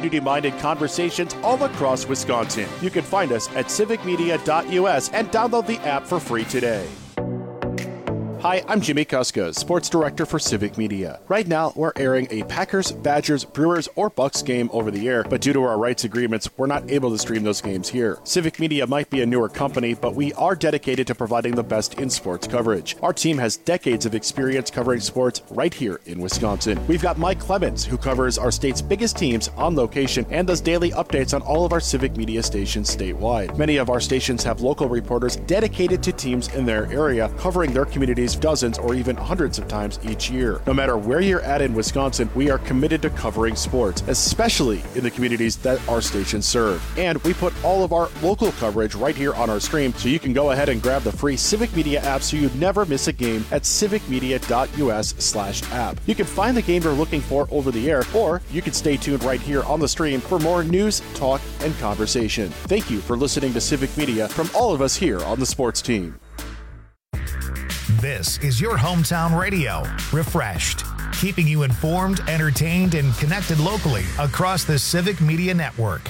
community-minded conversations all across Wisconsin. You can find us at civicmedia.us and download the app for free today. Hi, I'm Jimmy Kuska, Sports Director for Civic Media. Right now, we're airing a Packers, Badgers, Brewers, or Bucks game over the air, but due to our rights agreements, we're not able to stream those games here. Civic Media might be a newer company, but we are dedicated to providing the best in sports coverage. Our team has decades of experience covering sports right here in Wisconsin. We've got Mike Clemens, who covers our state's biggest teams on location and does daily updates on all of our Civic Media stations statewide. Many of our stations have local reporters dedicated to teams in their area, covering their communities dozens or even hundreds of times each year. No matter where you're at in Wisconsin, we are committed to covering sports, especially in the communities that our stations serve. And we put all of our local coverage right here on our stream, so you can go ahead and grab the free Civic Media app so you never miss a game at civicmedia.us/app. You can find the game you're looking for over the air, or you can stay tuned right here on the stream for more news, talk, and conversation. Thank you for listening to Civic Media from all of us here on the sports team. This is your hometown radio, Refreshed, keeping you informed, entertained, and connected locally across the Civic Media Network.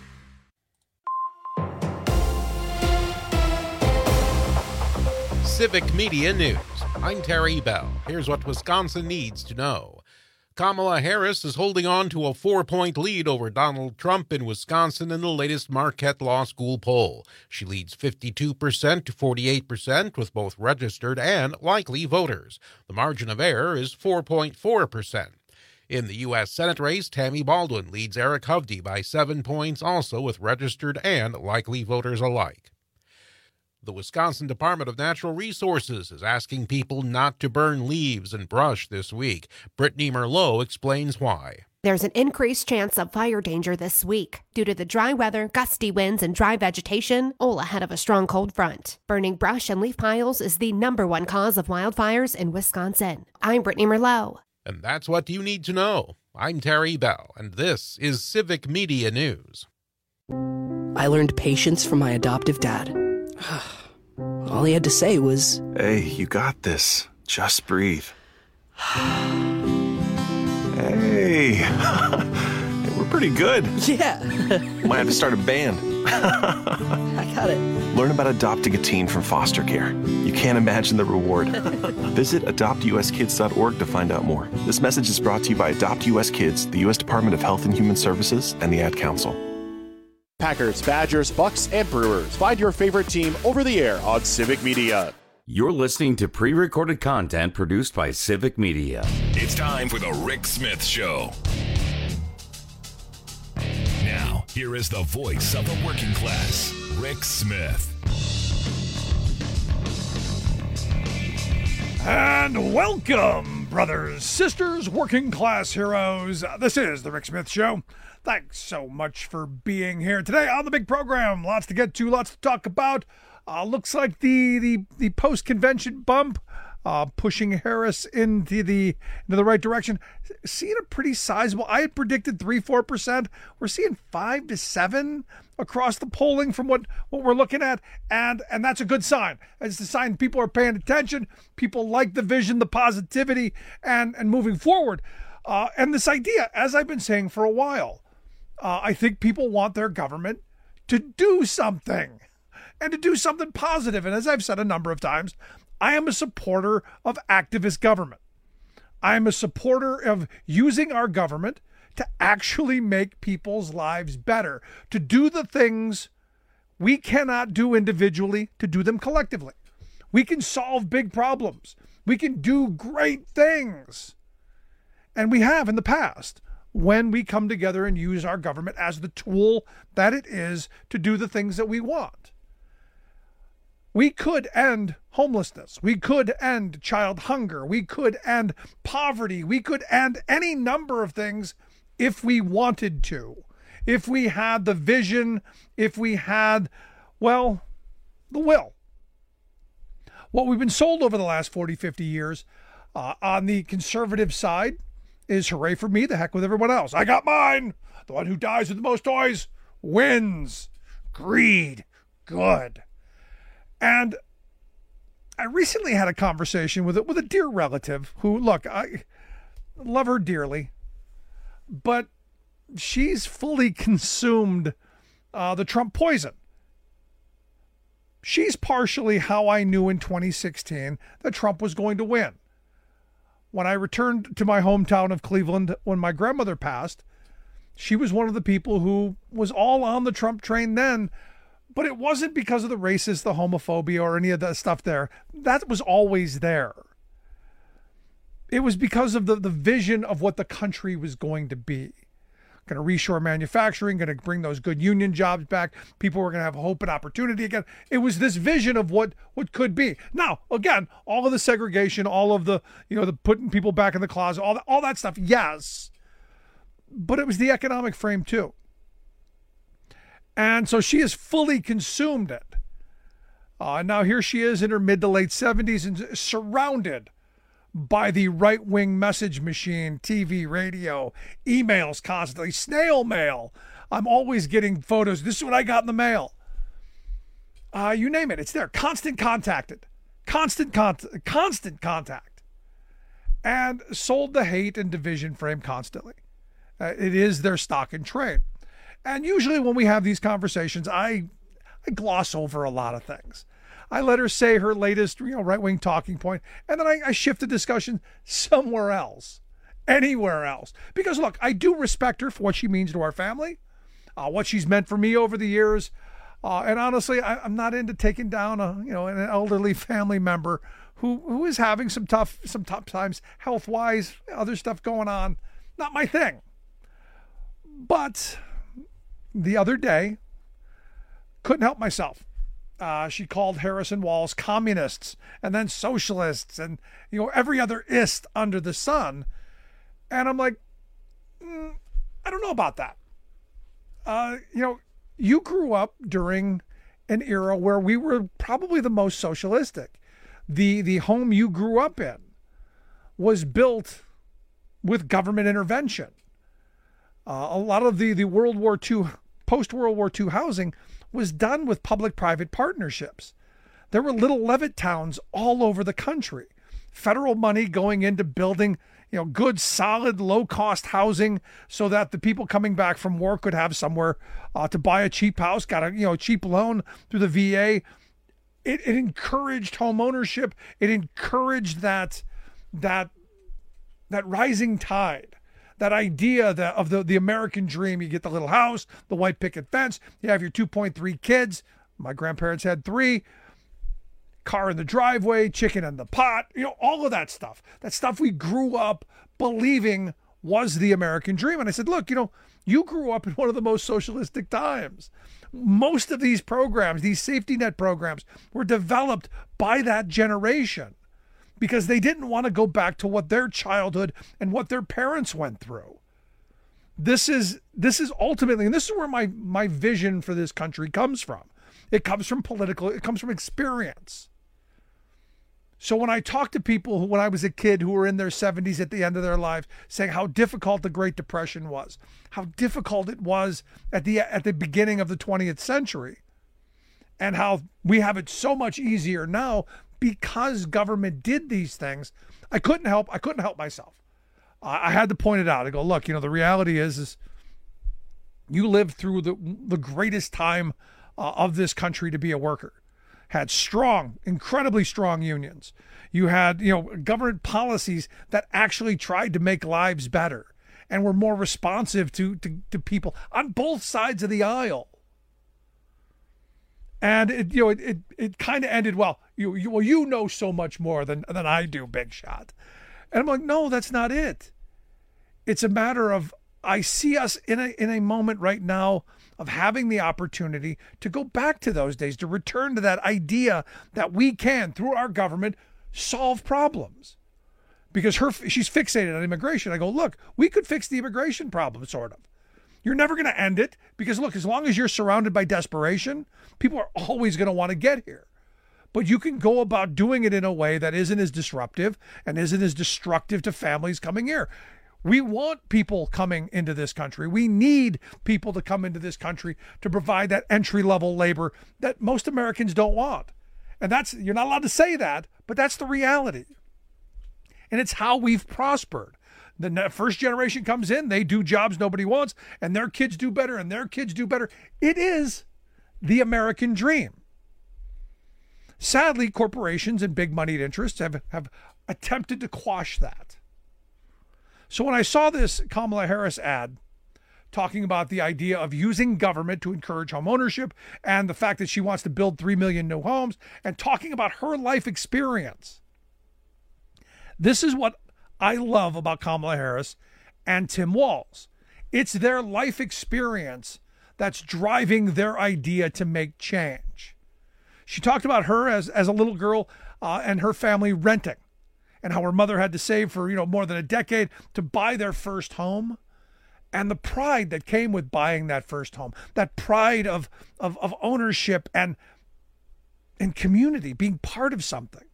Civic Media News. I'm Terry Bell. Here's what Wisconsin needs to know. Kamala Harris is holding on to a 4-point lead over Donald Trump in Wisconsin in the latest Marquette Law School poll. She leads 52% to 48% with both registered and likely voters. The margin of error is 4.4%. In the U.S. Senate race, Tammy Baldwin leads Eric Hovde by 7 points, also with registered and likely voters alike. The Wisconsin Department of Natural Resources is asking people not to burn leaves and brush this week. Brittany Merlot explains why. There's an increased chance of fire danger this week due to the dry weather, gusty winds, and dry vegetation, all ahead of a strong cold front. Burning brush and leaf piles is the #1 cause of wildfires in Wisconsin. I'm Brittany Merlot. And that's what you need to know. I'm Terry Bell, and this is Civic Media News. I learned patience from my adoptive dad. All he had to say was, "Hey, you got this. Just breathe." Hey, we're pretty good. Yeah. Might have to start a band. I got it. Learn about adopting a teen from foster care. You can't imagine the reward. Visit adoptuskids.org to find out more. This message is brought to you by Adopt US Kids, the U.S. Department of Health and Human Services, and the Ad Council. Packers, Badgers, Bucks, and Brewers. Find your favorite team over the air on Civic Media. You're listening to pre-recorded content produced by Civic Media. It's time for the Rick Smith Show. Now, here is the voice of the working class, Rick Smith. And welcome, brothers, sisters, working class heroes. This is the Rick Smith Show. Thanks so much for being here today on the big program. Lots to get to, lots to talk about. Looks like the post-convention bump pushing Harris into the right direction. Seeing a pretty sizable. I had predicted 3-4%. We're seeing 5 to 7 across the polling from what we're looking at, and that's a good sign. It's a sign people are paying attention. People like the vision, the positivity, and moving forward. And this idea, as I've been saying for a while, I think people want their government to do something, and to do something positive. And as I've said a number of times, I am a supporter of activist government. I am a supporter of using our government to actually make people's lives better, to do the things we cannot do individually, to do them collectively. We can solve big problems. We can do great things. And we have in the past, when we come together and use our government as the tool that it is to do the things that we want. We could end homelessness. We could end child hunger. We could end poverty. We could end any number of things if we wanted to. If we had the vision, if we had, well, the will. What we've been sold over the last 40, 50 years on the conservative side is hooray for me, the heck with everyone else. I got mine. The one who dies with the most toys wins. Greed. Good. And I recently had a conversation with a dear relative who, look, I love her dearly, but she's fully consumed the Trump poison. She's partially how I knew in 2016 that Trump was going to win. When I returned to my hometown of Cleveland when my grandmother passed, she was one of the people who was all on the Trump train then, but it wasn't because of the racist, the homophobia, or any of that stuff there. That was always there. It was because of the vision of what the country was going to be. Going to reshore manufacturing, going to bring those good union jobs back. People were going to have hope and opportunity again. It was this vision of what could be. Now, again, all of the segregation, all of the, the putting people back in the closet, all that stuff, yes. But it was the economic frame too. And so she has fully consumed it. Now here she is in her mid to late 70s and surrounded by the right-wing message machine, TV, radio, emails constantly, snail mail. I'm always getting photos. This is what I got in the mail. You name it, it's there. Constant contact. And sold the hate and division frame constantly. It is their stock and trade. And usually when we have these conversations, I gloss over a lot of things. I let her say her latest, right-wing talking point, and then I shift the discussion somewhere else, anywhere else. Because look, I do respect her for what she means to our family, what she's meant for me over the years, and honestly, I'm not into taking down an elderly family member who is having some tough times health-wise, other stuff going on. Not my thing. But the other day, couldn't help myself. She called Harrison Walz communists and then socialists and, every other ist under the sun. And I'm like, I don't know about that. You grew up during an era where we were probably the most socialistic. The home you grew up in was built with government intervention. A lot of the World War II, post-World War II housing was done with public-private partnerships. There were little Levitt towns all over the country. Federal money going into building, good, solid, low-cost housing so that the people coming back from war could have somewhere to buy a cheap house, got a cheap loan through the VA. It encouraged home ownership. It encouraged that rising tide. That idea of the American dream. You get the little house, the white picket fence, you have your 2.3 kids. My grandparents had 3. Car in the driveway, chicken in the pot, all of that stuff. That stuff we grew up believing was the American dream. And I said, look, you grew up in one of the most socialistic times. Most of these programs, these safety net programs, were developed by that generation, because they didn't want to go back to what their childhood and what their parents went through. This is ultimately, and this is where my vision for this country comes from. It comes from it comes from experience. So when I talk to people who, when I was a kid, who were in their 70s at the end of their life, saying how difficult the Great Depression was, how difficult it was at the beginning of the 20th century, and how we have it so much easier now because government did these things, I couldn't help myself. I had to point it out. I go, look, the reality is you lived through the greatest time of this country to be a worker. Had strong, incredibly strong unions. You had, government policies that actually tried to make lives better and were more responsive to people on both sides of the aisle. And it kind of ended, well, you know so much more than I do, big shot. And I'm like, no, that's not it. It's a matter of, I see us in a moment right now of having the opportunity to go back to those days, to return to that idea that we can, through our government, solve problems. Because she's fixated on immigration. I go, look, we could fix the immigration problem, sort of. You're never going to end it, because look, as long as you're surrounded by desperation, people are always going to want to get here. But you can go about doing it in a way that isn't as disruptive and isn't as destructive to families coming here. We want people coming into this country. We need people to come into this country to provide that entry-level labor that most Americans don't want. And you're not allowed to say that, but that's the reality. And it's how we've prospered. The first generation comes in, they do jobs nobody wants, and their kids do better, and their kids do better. It is the American dream. Sadly, corporations and big moneyed interests have attempted to quash that. So when I saw this Kamala Harris ad talking about the idea of using government to encourage home ownership and the fact that she wants to build 3 million new homes and talking about her life experience, this is what I love about Kamala Harris and Tim Walz. It's their life experience that's driving their idea to make change. She talked about her as a little girl and her family renting and how her mother had to save for, more than a decade to buy their first home, and the pride that came with buying that first home, that pride of ownership and community, being part of something.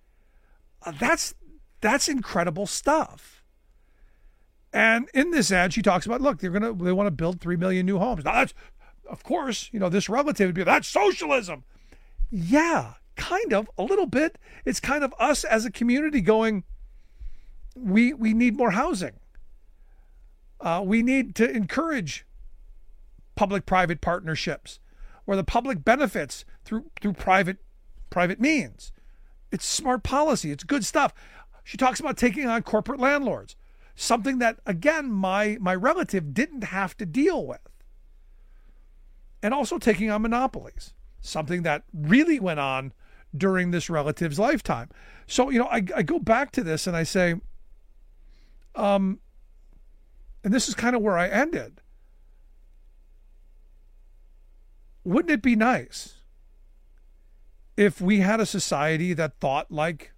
That's incredible stuff. And in this ad, she talks about, look, they want to build 3 million new homes. Now that's, of course, this relative would be, that's socialism. Yeah, kind of, a little bit. It's kind of us as a community going, we need more housing. We need to encourage public-private partnerships where the public benefits through private means. It's smart policy. It's good stuff. She talks about taking on corporate landlords, something that, again, my relative didn't have to deal with. And also taking on monopolies, something that really went on during this relative's lifetime. So, I go back to this and I say, and this is kind of where I ended. Wouldn't it be nice if we had a society that thought like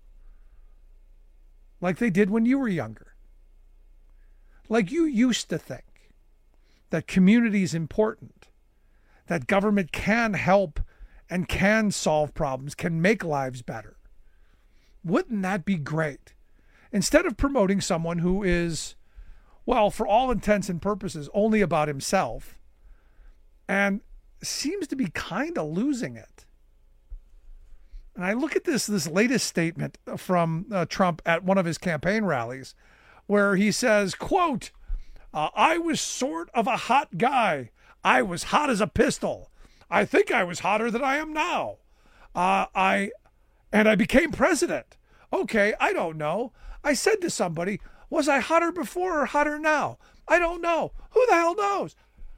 they did when you were younger? Like you used to think that community is important, that government can help and can solve problems, can make lives better. Wouldn't that be great? Instead of promoting someone who is, well, for all intents and purposes, only about himself, and seems to be kind of losing it. And I look at this latest statement from Trump at one of his campaign rallies, where he says, quote, I was sort of a hot guy. I was hot as a pistol. I think I was hotter than I am now. I became president. Okay, I don't know. I said to somebody, was I hotter before or hotter now? I don't know. Who the hell knows?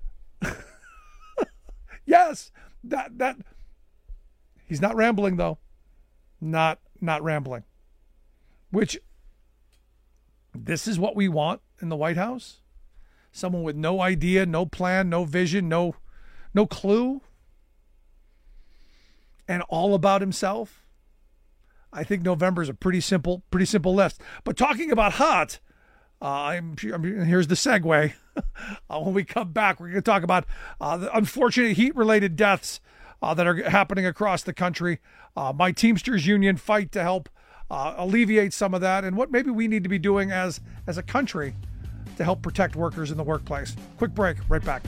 Yes, that he's not rambling though. Not rambling. Which, this is what we want in the White House? Someone with no idea, no plan, no vision, no clue, and all about himself? I think November is a pretty simple list. But talking about hot, here's the segue. When we come back, we're going to talk about the unfortunate heat-related deaths that are happening across the country. My Teamsters union fight to help alleviate some of that, and what maybe we need to be doing as a country to help protect workers in the workplace. Quick break, right back.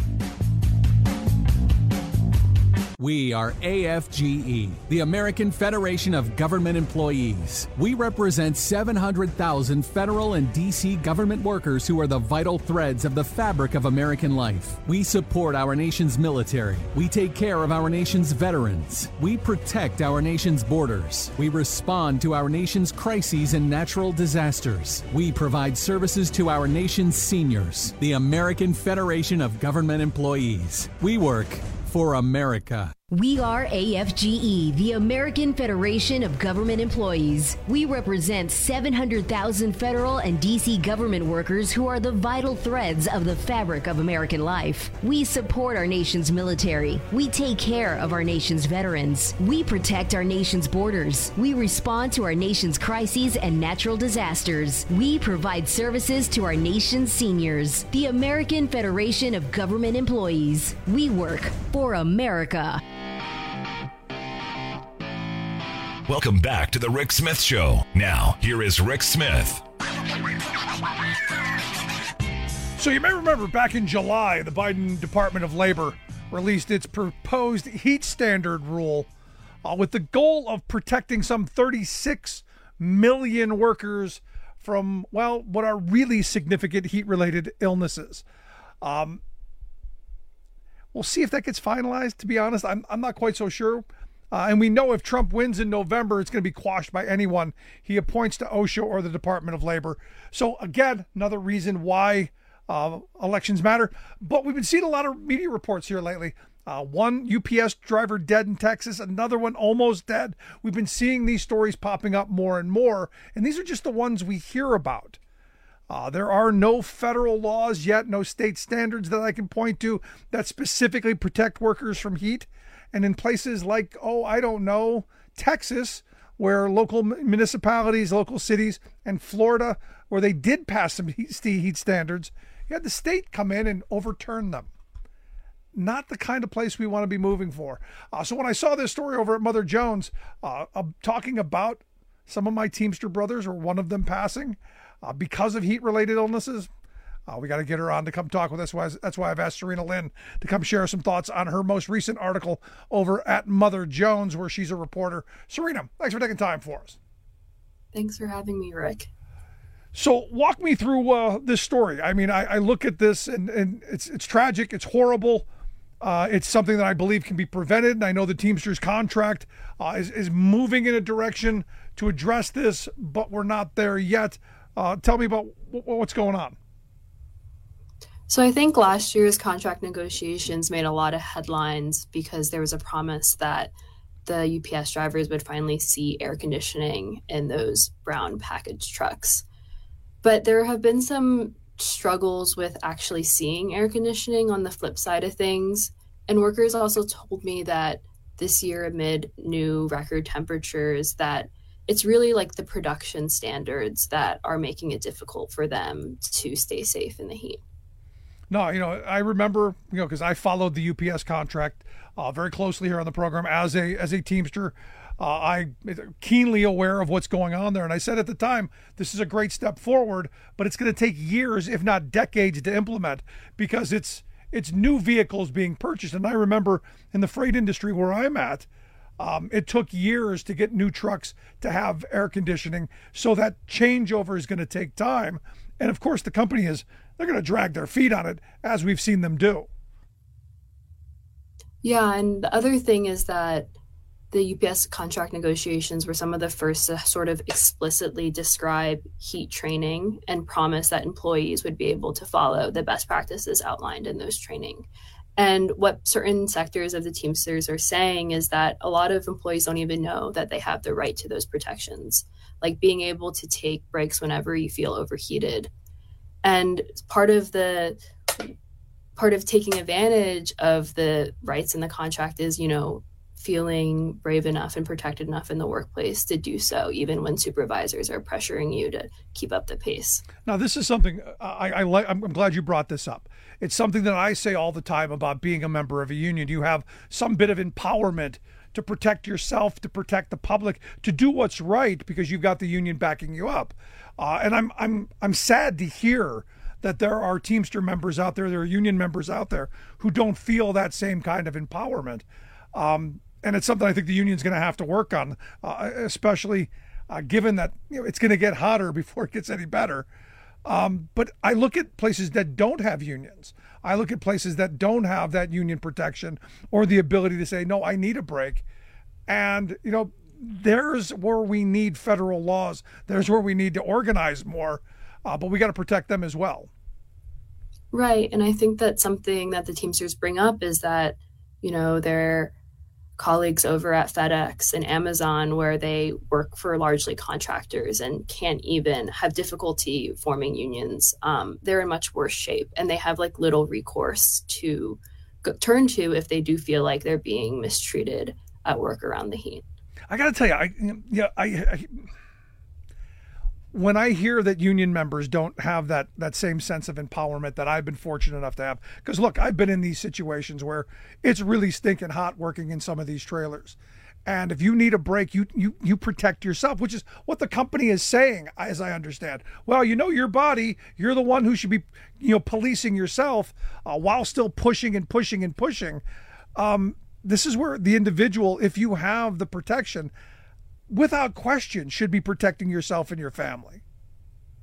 We are AFGE, the American Federation of Government Employees. We represent 700,000 federal and D.C. government workers who are the vital threads of the fabric of American life. We support our nation's military. We take care of our nation's veterans. We protect our nation's borders. We respond to our nation's crises and natural disasters. We provide services to our nation's seniors. The American Federation of Government Employees. We work for America. We are AFGE, the American Federation of Government Employees. We represent 700,000 federal and D.C. government workers who are the vital threads of the fabric of American life. We support our nation's military. We take care of our nation's veterans. We protect our nation's borders. We respond to our nation's crises and natural disasters. We provide services to our nation's seniors. The American Federation of Government Employees. We work for America. Welcome back to the Rick Smith Show. Now, here is Rick Smith. So you may remember back in July, the Biden Department of Labor released its proposed heat standard rule with the goal of protecting some 36 million workers from, well, what are really significant heat-related illnesses. We'll see if that gets finalized. To be honest, I'm not quite so sure. And we know if Trump wins in November, it's going to be quashed by anyone he appoints to OSHA or the Department of Labor. So again, another reason why elections matter. But we've been seeing a lot of media reports here lately. One UPS driver dead in Texas, another one almost dead. We've been seeing these stories popping up more and more, and these are just the ones we hear about. There are no federal laws yet, no state standards that I can point to that specifically protect workers from heat. And in places like, Texas, where local municipalities, local cities, and Florida, where they did pass some heat standards, you had the state come in and overturn them. Not the kind of place we want to be moving for. So when I saw this story over at Mother Jones, talking about some of my Teamster brothers, or one of them passing because of heat-related illnesses, we got to get her on to come talk with us. That's why I've asked Serena Lynn to come share some thoughts on her most recent article over at Mother Jones, where she's a reporter. Serena, thanks for taking time for us. Thanks for having me, Rick. So walk me through this story. I mean, I look at this and it's tragic. It's horrible. It's something that I believe can be prevented. And I know the Teamsters contract is moving in a direction to address this, but we're not there yet. Tell me about what's going on. So I think last year's contract negotiations made a lot of headlines because there was a promise that the UPS drivers would finally see air conditioning in those brown package trucks. But there have been some struggles with actually seeing air conditioning on the flip side of things. And workers also told me that this year, amid new record temperatures, that it's really like the production standards that are making it difficult for them to stay safe in the heat. No, I remember, because I followed the UPS contract very closely here on the program as a Teamster. I'm keenly aware of what's going on there. And I said at the time, this is a great step forward, but it's going to take years, if not decades, to implement, because it's new vehicles being purchased. And I remember in the freight industry where I'm at, it took years to get new trucks to have air conditioning. So that changeover is going to take time. And of course, the company they're going to drag their feet on it, as we've seen them do. Yeah, and the other thing is that the UPS contract negotiations were some of the first to sort of explicitly describe heat training and promise that employees would be able to follow the best practices outlined in those training. And what certain sectors of the Teamsters are saying is that a lot of employees don't even know that they have the right to those protections, like being able to take breaks whenever you feel overheated. And part of taking advantage of the rights in the contract is, feeling brave enough and protected enough in the workplace to do so, even when supervisors are pressuring you to keep up the pace. Now, this is something I'm glad you brought this up. It's something that I say all the time about being a member of a union. You have some bit of empowerment to protect yourself, to protect the public, to do what's right because you've got the union backing you up. And I'm sad to hear that there are Teamster members out there, there are union members out there who don't feel that same kind of empowerment. And it's something I think the union's going to have to work on, especially given that it's going to get hotter before it gets any better. But I look at places that don't have unions. I look at places that don't have that union protection or the ability to say, no, I need a break. And, there's where we need federal laws. There's where we need to organize more, but we got to protect them as well. Right. And I think that something that the Teamsters bring up is that, their colleagues over at FedEx and Amazon, where they work for largely contractors and can't even have difficulty forming unions, they're in much worse shape. And they have little recourse to turn to if they do feel like they're being mistreated at work around the heat. I got to tell you, when I hear that union members don't have that same sense of empowerment that I've been fortunate enough to have, because look, I've been in these situations where it's really stinking hot working in some of these trailers. And if you need a break, you protect yourself, which is what the company is saying, as I understand. Well, your body, you're the one who should be, policing yourself while still pushing and pushing and pushing. This is where the individual, if you have the protection, without question, should be protecting yourself and your family.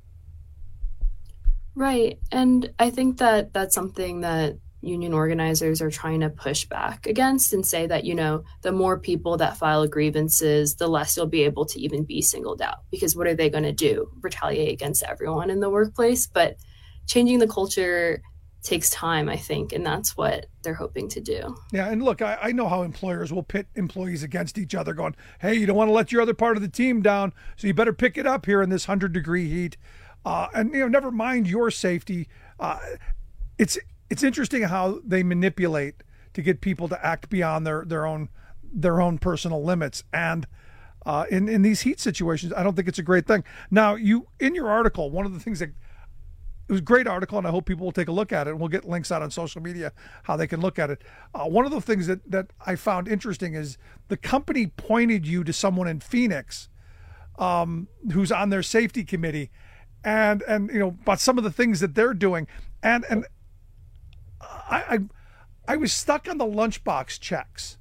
Right. And I think that that's something that union organizers are trying to push back against and say that, the more people that file grievances, the less you'll be able to even be singled out. Because what are they going to do? Retaliate against everyone in the workplace? But changing the culture takes time, I think, and that's what they're hoping to do. Yeah, and look, I know how employers will pit employees against each other going, hey, you don't want to let your other part of the team down, so you better pick it up here in this 100-degree heat. And never mind your safety. It's interesting how they manipulate to get people to act beyond their own personal limits. And in these heat situations, I don't think it's a great thing. Now, in your article, one of the things that it was a great article, and I hope people will take a look at it. And we'll get links out on social media how they can look at it. One of the things that I found interesting is the company pointed you to someone in Phoenix who's on their safety committee, and about some of the things that they're doing. And I was stuck on the lunchbox checks.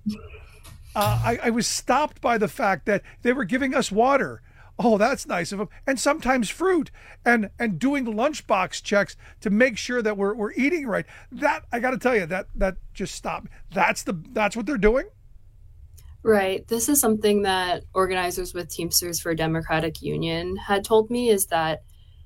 I was stopped by the fact that they were giving us water. Oh, that's nice of them. And sometimes fruit, and doing lunchbox checks to make sure that we're eating right. That, I got to tell you, that just stopped. That's what they're doing. Right. This is something that organizers with Teamsters for Democratic Union had told me, is that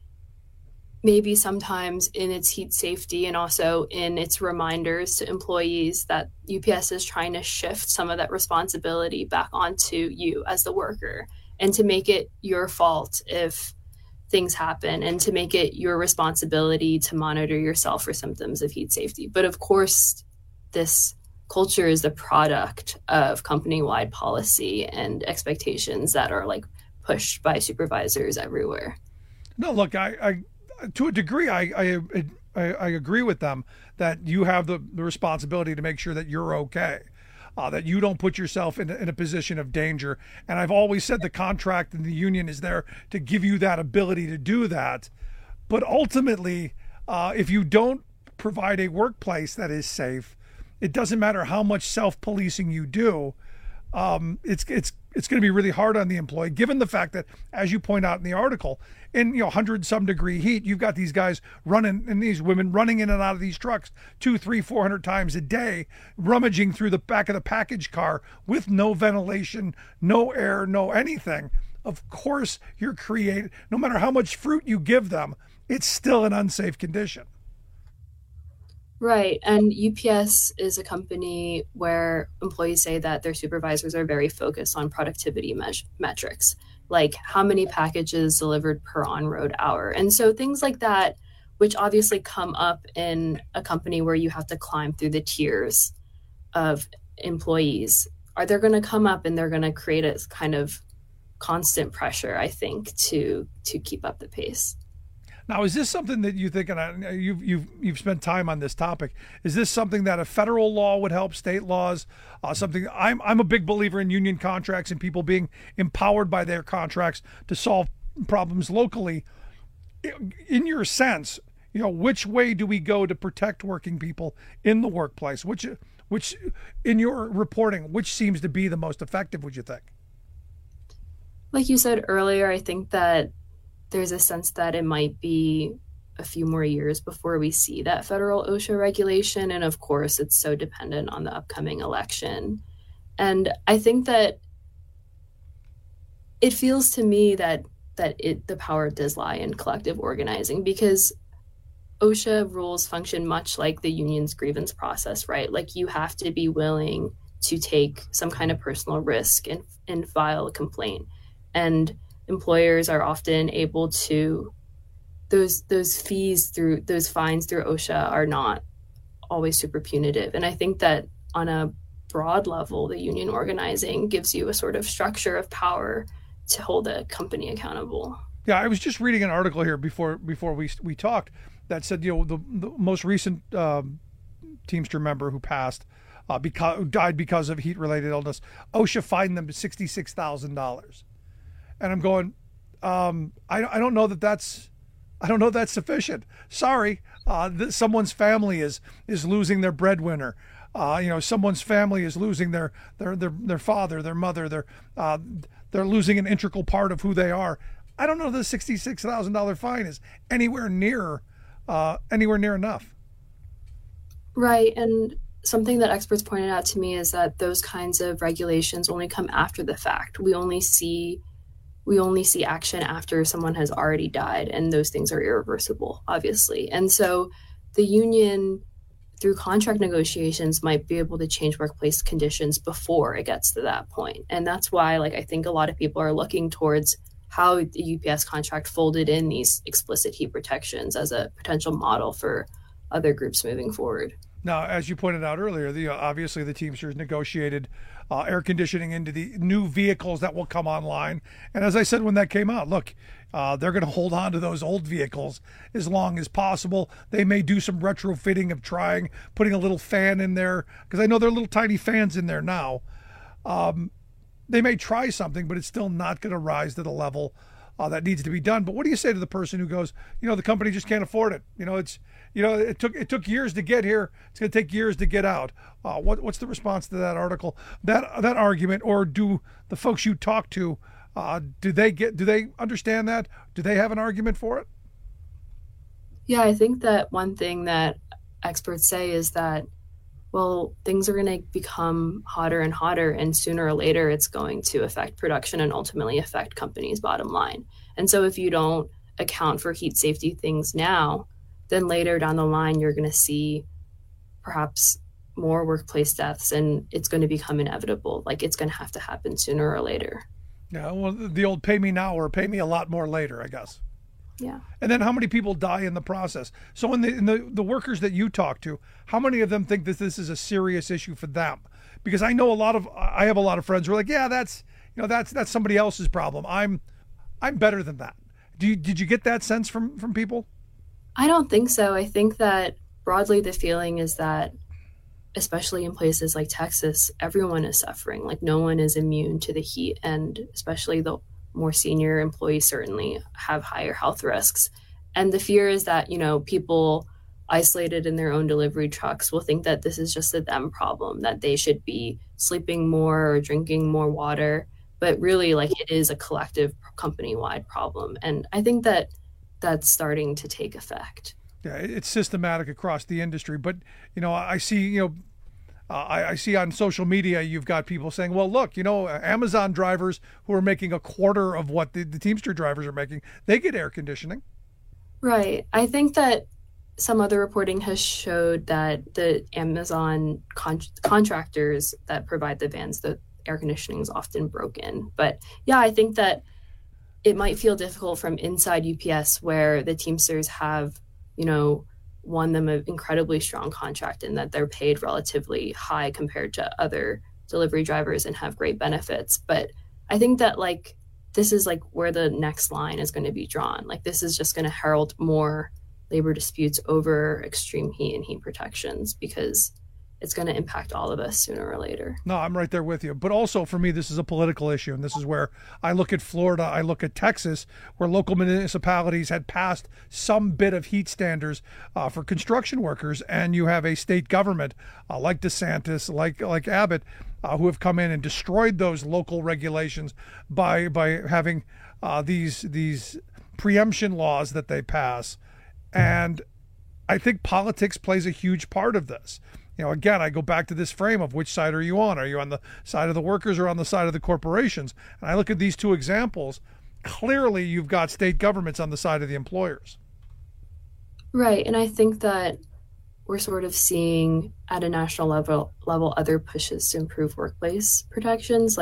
maybe sometimes in its heat safety and also in its reminders to employees that UPS is trying to shift some of that responsibility back onto you as the worker, and to make it your fault if things happen, and to make it your responsibility to monitor yourself for symptoms of heat safety. But of course, this culture is the product of company-wide policy and expectations that are pushed by supervisors everywhere. No, look, I to a degree, I agree with them that you have the responsibility to make sure that you're okay. That you don't put yourself in a position of danger. And I've always said the contract and the union is there to give you that ability to do that. But ultimately, if you don't provide a workplace that is safe, it doesn't matter how much self-policing you do. It's going to be really hard on the employee, given the fact that, as you point out in the article, in 100-some degree heat, you've got these guys running and these women running in and out of these trucks 200, 300, 400 times a day, rummaging through the back of the package car with no ventilation, no air, no anything. Of course, you're creating, no matter how much fruit you give them, it's still an unsafe condition. Right. And UPS is a company where employees say that their supervisors are very focused on productivity metrics, like how many packages delivered per on-road hour. And so things like that, which obviously come up in a company where you have to climb through the tiers of employees, they're going to come up, and they're going to create a kind of constant pressure, I think, to keep up the pace. Now, is this something that you think, and you've spent time on this topic, is this something that a federal law would help, state laws, something? I'm a big believer in union contracts and people being empowered by their contracts to solve problems locally. In your sense, which way do we go to protect working people in the workplace? Which in your reporting, which seems to be the most effective, would you think? Like you said earlier, I think that there's a sense that it might be a few more years before we see that federal OSHA regulation. And of course, it's so dependent on the upcoming election. And I think that it feels to me that the power does lie in collective organizing, because OSHA rules function much like the union's grievance process, right? Like, you have to be willing to take some kind of personal risk and file a complaint. And employers are often able to, those fees through those fines through OSHA are not always super punitive. And I think that on a broad level, the union organizing gives you a sort of structure of power to hold a company accountable. Yeah, I was just reading an article here before we talked that said, the most recent Teamster member who passed died because of heat-related illness, OSHA fined them $66,000. And I'm going, I don't know that's sufficient. Sorry, someone's family is losing their breadwinner. Someone's family is losing their father, their mother. They're losing an integral part of who they are. I don't know the $66,000 fine is anywhere near anywhere near enough. Right. And something that experts pointed out to me is that those kinds of regulations only come after the fact. We only see action after someone has already died, and those things are irreversible, obviously. And so the union, through contract negotiations, might be able to change workplace conditions before it gets to that point. And that's why, I think a lot of people are looking towards how the UPS contract folded in these explicit heat protections as a potential model for other groups moving forward. Now, as you pointed out earlier, obviously the Teamsters negotiated air conditioning into the new vehicles that will come online. And as I said when that came out, look, they're going to hold on to those old vehicles as long as possible. They may do some retrofitting of putting a little fan in there, because I know there are little tiny fans in there now. They may try something, but it's still not going to rise to the level that needs to be done. But what do you say to the person who goes, the company just can't afford it? It took years to get here. It's going to take years to get out. What's the response to that article, that argument, or do the folks you talk to, do they understand that? Do they have an argument for it? Yeah, I think that one thing that experts say is that, well, things are going to become hotter and hotter, and sooner or later it's going to affect production and ultimately affect companies' bottom line. And so if you don't account for heat safety things now, then later down the line, you're going to see perhaps more workplace deaths, and it's going to become inevitable. It's going to have to happen sooner or later. Yeah, well, the old pay me now or pay me a lot more later, I guess. Yeah. And then how many people die in the process? So in the workers that you talk to, how many of them think that this is a serious issue for them? Because I know I have a lot of friends who are like, yeah, that's somebody else's problem. I'm better than that. Did you get that sense from people? I don't think so. I think that broadly the feeling is that, especially in places like Texas, everyone is suffering. No one is immune to the heat, and especially the more senior employees certainly have higher health risks. And the fear is that, people isolated in their own delivery trucks will think that this is just a them problem, that they should be sleeping more or drinking more water. But really, it is a collective company-wide problem. And I think that that's starting to take effect. Yeah, it's systematic across the industry. But, I see, I see on social media, you've got people saying, well, look, Amazon drivers who are making a quarter of what the Teamster drivers are making, they get air conditioning. Right. I think that some other reporting has showed that the Amazon contractors that provide the vans, the air conditioning is often broken. But yeah, I think that it might feel difficult from inside UPS, where the Teamsters have, won them an incredibly strong contract in that they're paid relatively high compared to other delivery drivers and have great benefits. But I think that this is where the next line is going to be drawn. This is just going to herald more labor disputes over extreme heat and heat protections, because it's going to impact all of us sooner or later. No, I'm right there with you. But also for me, this is a political issue. And this is where I look at Florida, I look at Texas, where local municipalities had passed some bit of heat standards for construction workers. And you have a state government like DeSantis, like Abbott, who have come in and destroyed those local regulations by having these preemption laws that they pass. And I think politics plays a huge part of this. Again, I go back to this frame of which side are you on? Are you on the side of the workers or on the side of the corporations? And I look at these two examples. Clearly, you've got state governments on the side of the employers. Right. And I think that we're sort of seeing at a national level other pushes to improve workplace protections.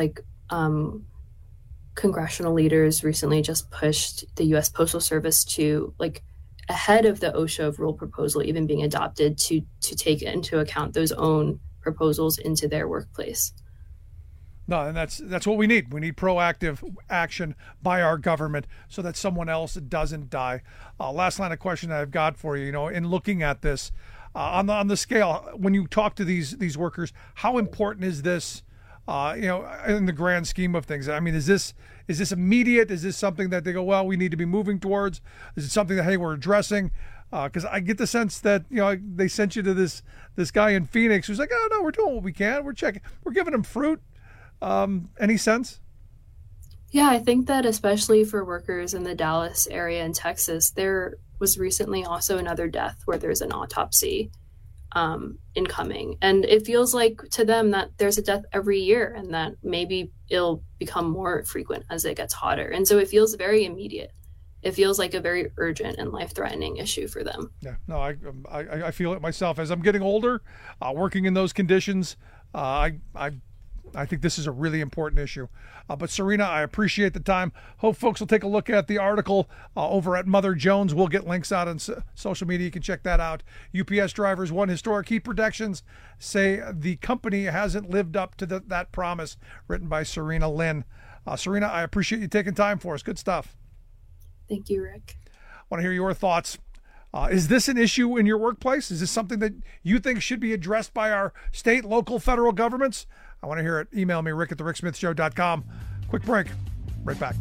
Congressional leaders recently just pushed the U.S. Postal Service to ahead of the OSHA rule proposal even being adopted to take into account those own proposals into their workplace. No, and that's what we need. We need proactive action by our government so that someone else doesn't die. Last line of question I've got for you, in looking at this, on the scale, when you talk to these workers, how important is this, in the grand scheme of things? I mean, is this immediate? Is this something that they go, well, we need to be moving towards? Is it something that, hey, we're addressing? Because I get the sense that, they sent you to this guy in Phoenix who's like, oh, no, we're doing what we can. We're checking. We're giving him fruit. Any sense? Yeah, I think that especially for workers in the Dallas area in Texas, they're was recently also another death where there's an autopsy incoming. And it feels like to them that there's a death every year and that maybe it'll become more frequent as it gets hotter. And so it feels very immediate. It feels like a very urgent and life-threatening issue for them. Yeah, no, I feel it myself. As I'm getting older, working in those conditions, I think this is a really important issue. But Serena, I appreciate the time. Hope folks will take a look at the article over at Mother Jones. We'll get links out on social media. You can check that out. UPS drivers want historic heat protections. Say the company hasn't lived up to that promise. Written by Serena Lynn. Serena, I appreciate you taking time for us. Good stuff. Thank you, Rick. I want to hear your thoughts. Is this an issue in your workplace? Is this something that you think should be addressed by our state, local, federal governments? I want to hear it. Email me, rick@thericksmithshow.com. Quick break. Right back.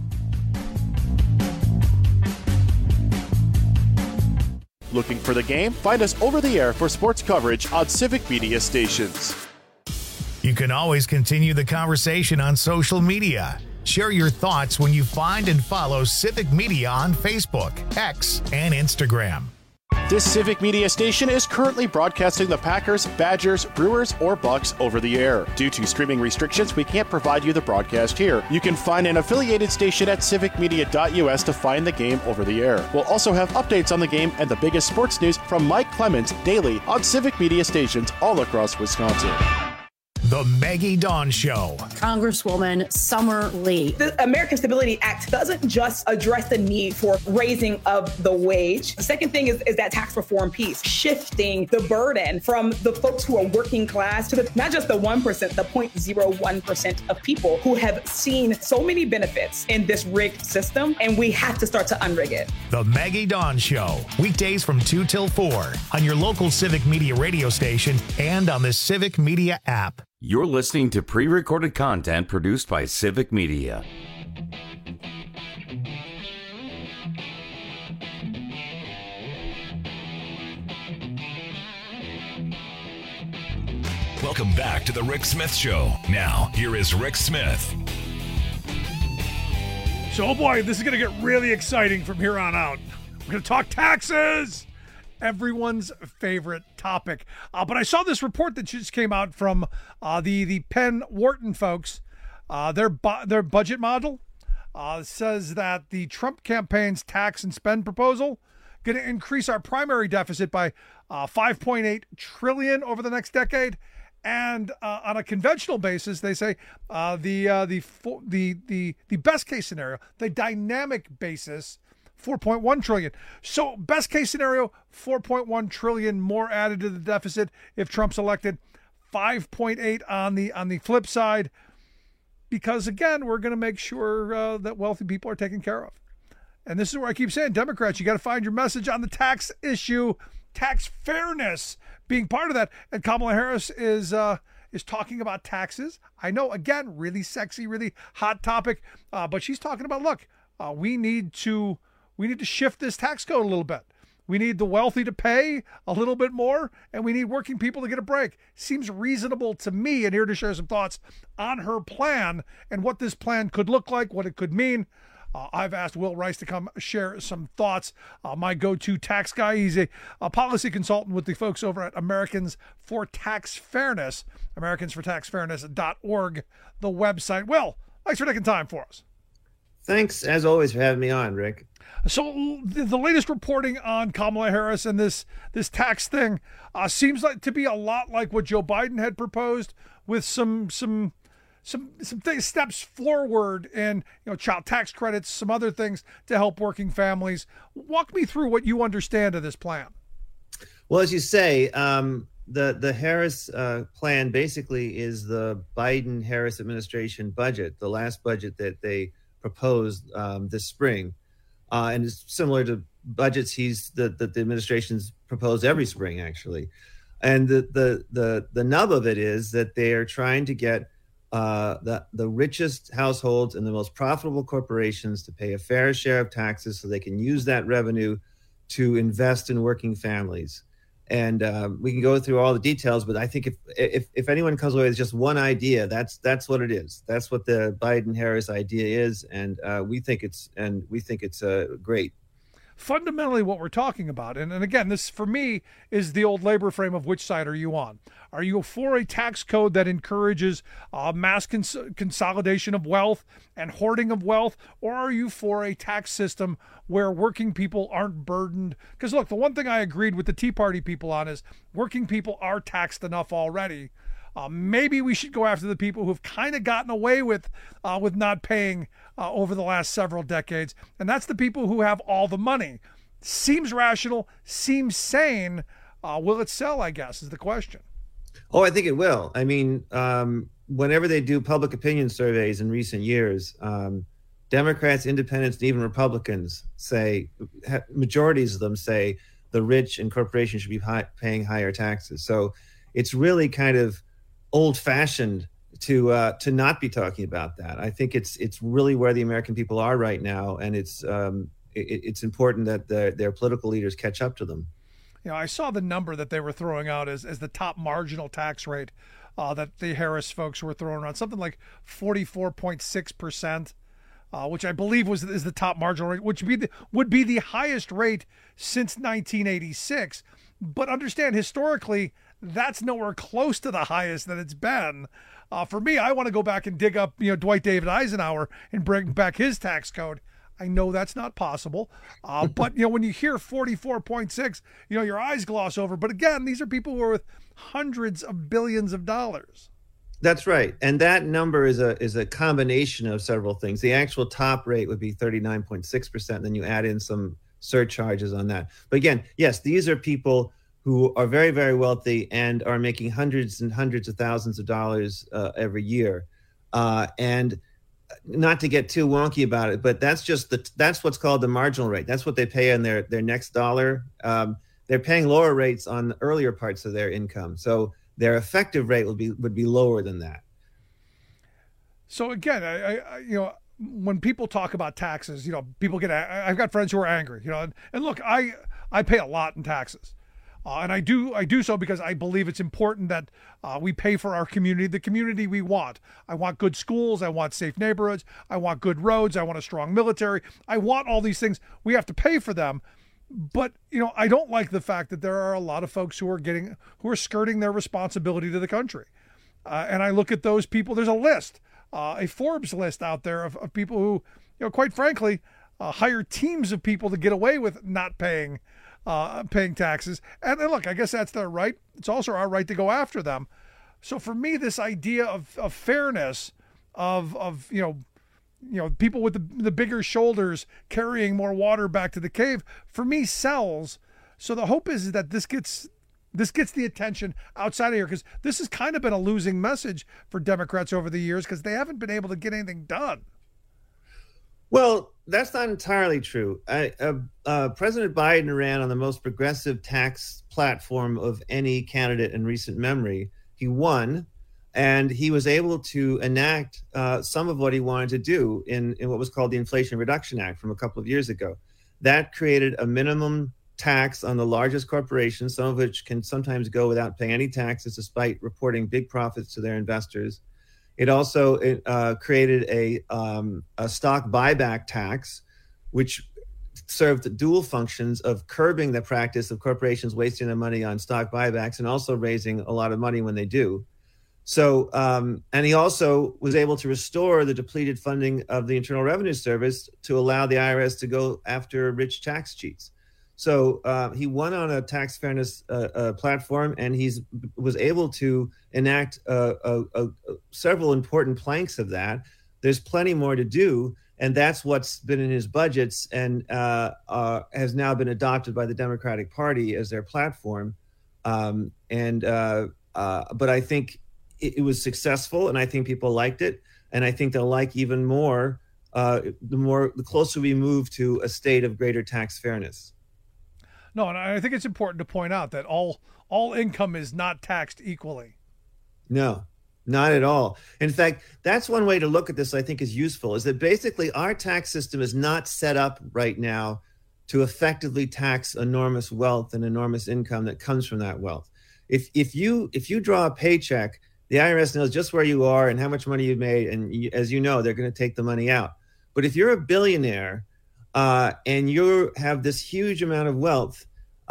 Looking for the game? Find us over the air for sports coverage on Civic Media stations. You can always continue the conversation on social media. Share your thoughts when you find and follow Civic Media on Facebook, X, and Instagram. This Civic Media station is currently broadcasting the Packers, Badgers, Brewers, or Bucks over the air. Due to streaming restrictions, we can't provide you the broadcast here. You can find an affiliated station at civicmedia.us to find the game over the air. We'll also have updates on the game and the biggest sports news from Mike Clemens daily on Civic Media stations all across Wisconsin. The Maggie Dawn Show. Congresswoman Summer Lee. The American Stability Act doesn't just address the need for raising of the wage. The second thing is that tax reform piece, shifting the burden from the folks who are working class to not just the 1%, the 0.01% of people who have seen so many benefits in this rigged system, and we have to start to unrig it. The Maggie Dawn Show. Weekdays from 2 till 4 on your local Civic Media radio station and on the Civic Media app. You're listening to pre-recorded content produced by Civic Media. Welcome back to the Rick Smith Show. Now, here is Rick Smith. So, oh boy, this is going to get really exciting from here on out. We're going to talk taxes. Everyone's favorite topic. But I saw this report that just came out from the Penn Wharton folks. Their budget model says that the Trump campaign's tax and spend proposal going to increase our primary deficit by $5.8 trillion over the next decade. And on a conventional basis, they say the best case scenario, the dynamic basis, $4.1 trillion. So best case scenario, $4.1 trillion more added to the deficit if Trump's elected. 5.8 on the flip side, because again, we're going to make sure that wealthy people are taken care of. And this is where I keep saying, Democrats, you got to find your message on the tax issue, tax fairness being part of that. And Kamala Harris is talking about taxes. I know, again, really sexy, really hot topic, but she's talking about, look, we need to shift this tax code a little bit. We need the wealthy to pay a little bit more, and we need working people to get a break. Seems reasonable to me, and here to share some thoughts on her plan and what this plan could look like, what it could mean. I've asked Will Rice to come share some thoughts. My go-to tax guy. He's a policy consultant with the folks over at Americans for Tax Fairness, americansfortaxfairness.org, the website. Will, thanks for taking time for us. Thanks, as always, for having me on, Rick. So the latest reporting on Kamala Harris and this tax thing seems like to be a lot like what Joe Biden had proposed, with some steps forward and child tax credits, some other things to help working families. Walk me through what you understand of this plan. Well, as you say, the Harris plan basically is the Biden-Harris administration budget, the last budget that they proposed this spring, and it's similar to budgets that the administration's proposed every spring, actually. And the nub of it is that they are trying to get the richest households and the most profitable corporations to pay a fair share of taxes so they can use that revenue to invest in working families. And we can go through all the details, but I think if anyone comes away with just one idea, that's what it is. That's what the Biden-Harris idea is, and we think it's great. fundamentally what we're talking about. And again, this for me is the old labor frame of which side are you on? Are you for a tax code that encourages mass consolidation of wealth and hoarding of wealth? Or are you for a tax system where working people aren't burdened? Because look, the one thing I agreed with the Tea Party people on is working people are taxed enough already. Maybe we should go after the people who've kind of gotten away with not paying over the last several decades. And that's the people who have all the money. Seems rational, seems sane. Will it sell, I guess, is the question. Oh, I think it will. I mean, whenever they do public opinion surveys in recent years, Democrats, independents, and even Republicans say, majorities of them say the rich and corporations should be paying higher taxes. So it's really kind of old-fashioned to not be talking about that. I think it's really where the American people are right now, and it's important that their political leaders catch up to them. You know, I saw the number that they were throwing out as the top marginal tax rate that the Harris folks were throwing around, something like 44.6%, which I believe is the top marginal rate, which would be the highest rate since 1986. But understand, historically, that's nowhere close to the highest that it's been. For me, I want to go back and dig up, Dwight David Eisenhower and bring back his tax code. I know that's not possible. But, when you hear 44.6, your eyes gloss over. But again, these are people who are with hundreds of billions of dollars. That's right. And that number is a combination of several things. The actual top rate would be 39.6%. Then you add in some surcharges on that. But again, yes, these are people who are very, very wealthy and are making hundreds and hundreds of thousands of dollars every year. And not to get too wonky about it, but that's what's called the marginal rate. That's what they pay on their next dollar. They're paying lower rates on the earlier parts of their income. So their effective rate would be lower than that. So again, I when people talk about taxes, people I've got friends who are angry, and look, I pay a lot in taxes. And I do so because I believe it's important that we pay for our community, the community we want. I want good schools. I want safe neighborhoods. I want good roads. I want a strong military. I want all these things. We have to pay for them. But, I don't like the fact that there are a lot of folks who are skirting their responsibility to the country. And I look at those people. There's a list, a Forbes list out there of people who, quite frankly, hire teams of people to get away with not paying taxes. And look, I guess that's their right. It's also our right to go after them. So for me, this idea of fairness, of people with the bigger shoulders carrying more water back to the cave, for me sells. So the hope is that this gets the attention outside of here, because this has kind of been a losing message for Democrats over the years because they haven't been able to get anything done. Well, that's not entirely true. President Biden ran on the most progressive tax platform of any candidate in recent memory. He won, and he was able to enact some of what he wanted to do in what was called the Inflation Reduction Act from a couple of years ago. That created a minimum tax on the largest corporations, some of which can sometimes go without paying any taxes despite reporting big profits to their investors. It also created a stock buyback tax, which served the dual functions of curbing the practice of corporations wasting their money on stock buybacks and also raising a lot of money when they do. So, and he also was able to restore the depleted funding of the Internal Revenue Service to allow the IRS to go after rich tax cheats. So he won on a tax fairness platform, and was able to enact several important planks of that. There's plenty more to do, and that's what's been in his budgets and has now been adopted by the Democratic Party as their platform. But I think it was successful, and I think people liked it, and I think they'll like even more the closer we move to a state of greater tax fairness. No, and I think it's important to point out that all income is not taxed equally. No, not at all. In fact, that's one way to look at this I think is useful, is that basically our tax system is not set up right now to effectively tax enormous wealth and enormous income that comes from that wealth. If you draw a paycheck, the IRS knows just where you are and how much money you've made, and as you know, they're going to take the money out. But if you're a billionaire, and you have this huge amount of wealth,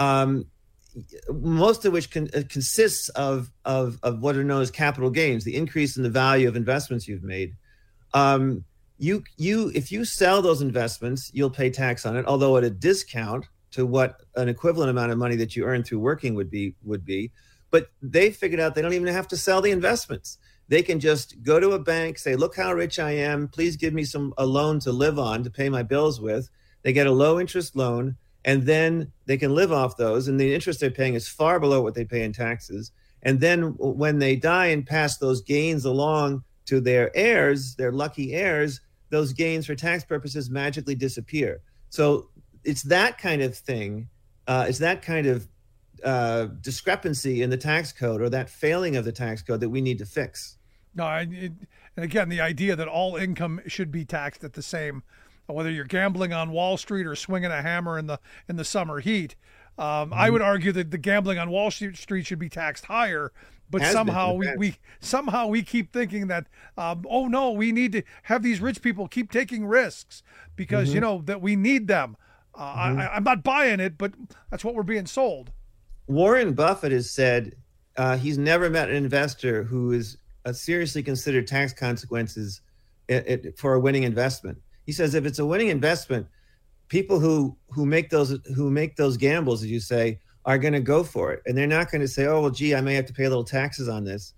most of which consists of what are known as capital gains, the increase in the value of investments you've made. If you sell those investments, you'll pay tax on it, although at a discount to what an equivalent amount of money that you earn through working would be. But they figured out they don't even have to sell the investments. They can just go to a bank, say, look how rich I am. Please give me a loan to live on, to pay my bills with. They get a low interest loan, and then they can live off those. And the interest they're paying is far below what they pay in taxes. And then when they die and pass those gains along to their heirs, their lucky heirs, those gains for tax purposes magically disappear. So it's that kind of thing. It's that kind of discrepancy in the tax code, or that failing of the tax code, that we need to fix. No, and again, the idea that all income should be taxed at the same, whether you're gambling on Wall Street or swinging a hammer in the summer heat. I would argue that the gambling on Wall Street should be taxed higher, but somehow we keep thinking that oh no, we need to have these rich people keep taking risks because that we need them. I'm not buying it, but that's what we're being sold. Warren Buffett has said he's never met an investor who is seriously considered tax consequences for a winning investment. He says if it's a winning investment, people who make those gambles, as you say, are going to go for it, and they're not going to say, "Oh well, gee, I may have to pay a little taxes on this."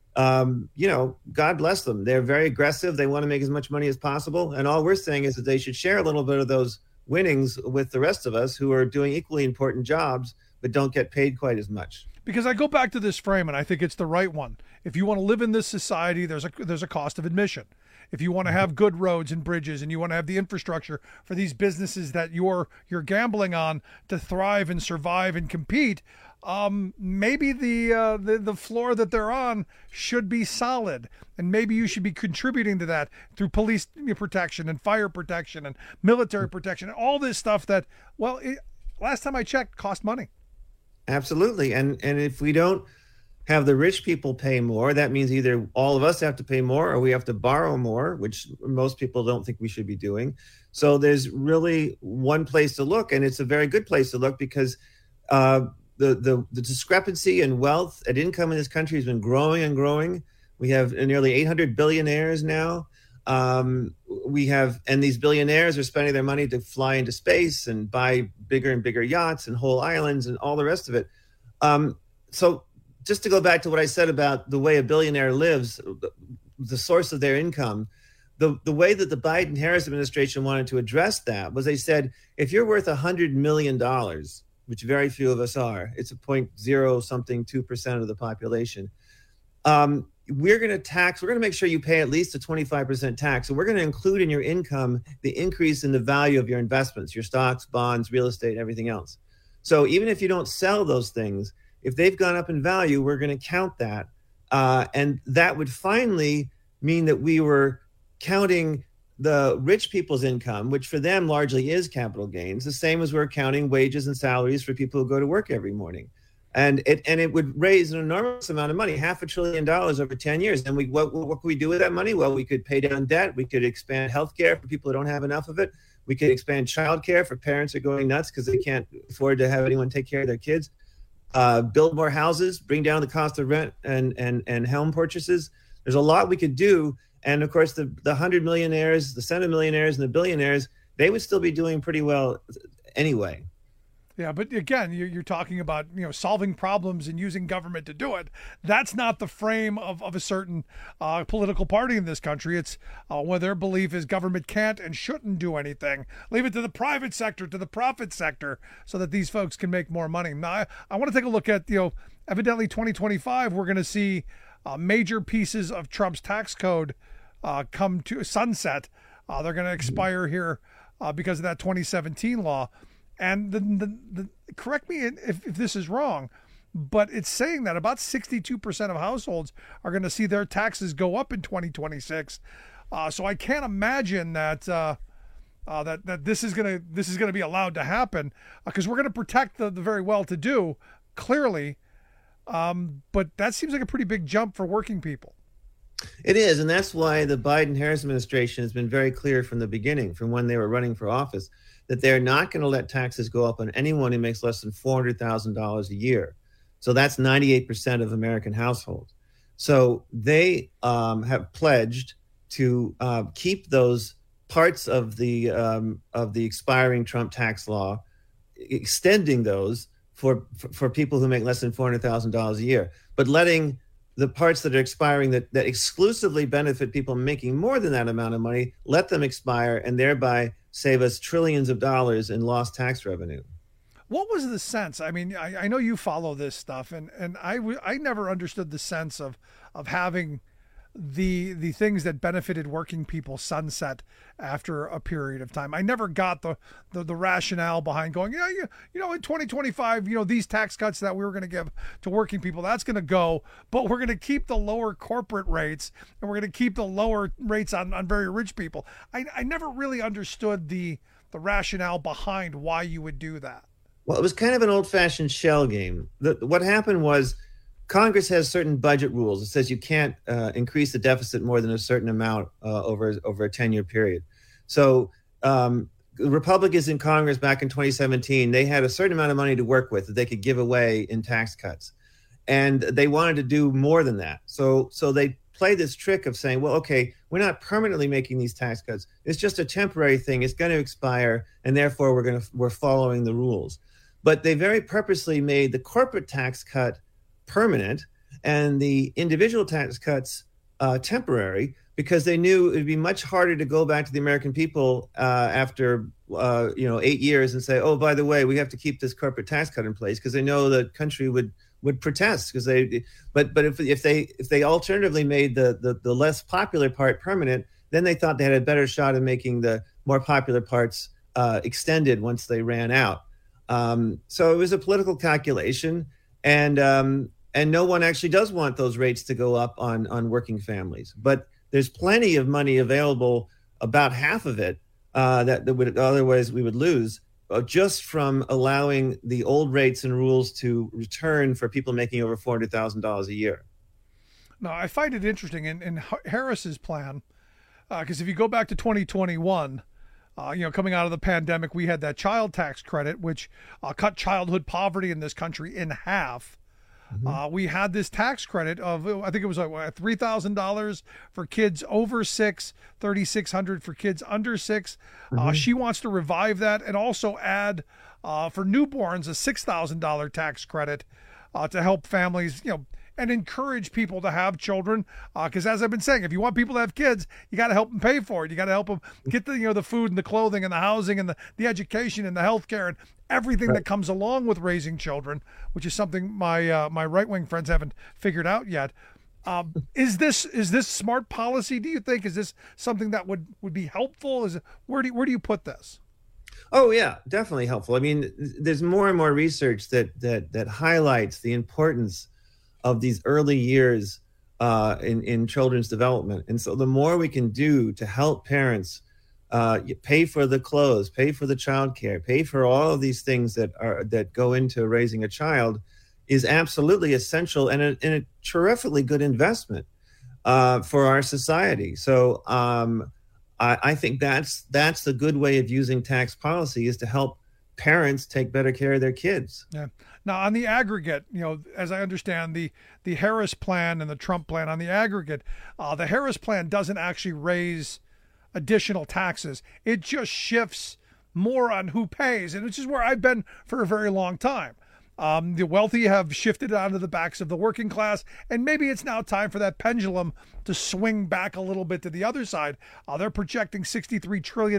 God bless them. They're very aggressive. They want to make as much money as possible, and all we're saying is that they should share a little bit of those winnings with the rest of us who are doing equally important jobs but don't get paid quite as much. Because I go back to this frame, and I think it's the right one. If you want to live in this society, there's a cost of admission. If you want to have good roads and bridges, and you want to have the infrastructure for these businesses that you're gambling on to thrive and survive and compete, maybe the floor that they're on should be solid, and maybe you should be contributing to that through police protection and fire protection and military protection and all this stuff that, last time I checked, cost money. Absolutely. And if we don't have the rich people pay more, that means either all of us have to pay more or we have to borrow more, which most people don't think we should be doing. So there's really one place to look, and it's a very good place to look because the discrepancy in wealth and income in this country has been growing and growing. We have nearly 800 billionaires now. And these billionaires are spending their money to fly into space and buy bigger and bigger yachts and whole islands and all the rest of it. So just to go back to what I said about the way a billionaire lives, the source of their income, the way that the Biden-Harris administration wanted to address that was they said, if you're worth $100 million, which very few of us are, it's a 0.0-something2% of the population, we're going to make sure you pay at least a 25% tax. So we're going to include in your income the increase in the value of your investments, your stocks, bonds, real estate, everything else. So even if you don't sell those things, if they've gone up in value, we're going to count that. And that would finally mean that we were counting the rich people's income, which for them largely is capital gains, the same as we're counting wages and salaries for people who go to work every morning. And it would raise an enormous amount of money, $500 billion over 10 years. And what could we do with that money? Well, we could pay down debt. We could expand healthcare for people who don't have enough of it. We could expand childcare for parents who are going nuts because they can't afford to have anyone take care of their kids. Build more houses, bring down the cost of rent and home purchases. There's a lot we could do. And of course, the 100 millionaires, the centimillionaires, and the billionaires, they would still be doing pretty well anyway. Yeah, but again, you're talking about solving problems and using government to do it. That's not the frame of a certain political party in this country. It's where their belief is government can't and shouldn't do anything. Leave it to the private sector, to the profit sector, so that these folks can make more money. Now, I want to take a look at evidently 2025. We're going to see major pieces of Trump's tax code come to sunset. They're going to expire here because of that 2017 law. And the correct me if this is wrong, but it's saying that about 62% of households are going to see their taxes go up in 2026. So I can't imagine that that this is going to be allowed to happen because we're going to protect the very well-to-do, clearly. But that seems like a pretty big jump for working people. It is, and that's why the Biden-Harris administration has been very clear from the beginning, from when they were running for office, that they're not going to let taxes go up on anyone who makes less than $400,000 a year. So that's 98% of American households. So they have pledged to keep those parts of the expiring Trump tax law, extending those for people who make less than $400,000 a year, but letting the parts that are expiring that exclusively benefit people making more than that amount of money, let them expire and thereby save us trillions of dollars in lost tax revenue. What was the sense? I mean, I know you follow this stuff, and I never understood the sense of having the things that benefited working people sunset after a period of time. I never got the rationale behind going, in 2025, these tax cuts that we were going to give to working people, that's going to go, but we're going to keep the lower corporate rates and we're going to keep the lower rates on very rich people. I never really understood the rationale behind why you would do that. Well, it was kind of an old-fashioned shell game. What happened was Congress has certain budget rules. It says you can't increase the deficit more than a certain amount over a 10-year period. So the Republicans in Congress back in 2017, they had a certain amount of money to work with that they could give away in tax cuts. And they wanted to do more than that. So they played this trick of saying, well, okay, we're not permanently making these tax cuts. It's just a temporary thing. It's going to expire, and therefore we're following the rules. But they very purposely made the corporate tax cut permanent and the individual tax cuts temporary, because they knew it would be much harder to go back to the American people after 8 years and say, oh, by the way, we have to keep this corporate tax cut in place, because they know the country would protest. Because if they alternatively made the less popular part permanent, then they thought they had a better shot at making the more popular parts extended once they ran out. So it was a political calculation, and no one actually does want those rates to go up on working families. But there's plenty of money available, about half of it that would otherwise we would lose, just from allowing the old rates and rules to return for people making over $400,000 a year. Now, I find it interesting in Harris's plan, because if you go back to 2021. Coming out of the pandemic, we had that child tax credit, which cut childhood poverty in this country in half. Mm-hmm. We had this tax credit of, I think it was $3,000 for kids over 6, $3,600 for kids under 6. Mm-hmm. She wants to revive that and also add for newborns a $6,000 tax credit to help families, and encourage people to have children. Because as I've been saying, if you want people to have kids, you got to help them pay for it. You got to help them get the food and the clothing and the housing and the education and the healthcare and everything that comes along with raising children, which is something my right-wing friends haven't figured out yet. Is this smart policy, do you think? Is this something that would be helpful? Where do you put this? Oh, yeah, definitely helpful. I mean, there's more and more research that highlights the importance of these early years in children's development. And so the more we can do to help parents pay for the clothes, pay for the childcare, pay for all of these things that go into raising a child is absolutely essential and a terrifically good investment for our society. So I think that's the good way of using tax policy, is to help parents take better care of their kids. Yeah. Now, on the aggregate, as I understand the Harris plan and the Trump plan, on the aggregate, the Harris plan doesn't actually raise additional taxes. It just shifts more on who pays, and which is where I've been for a very long time. The wealthy have shifted onto the backs of the working class, and maybe it's now time for that pendulum to swing back a little bit to the other side. They're projecting $63 trillion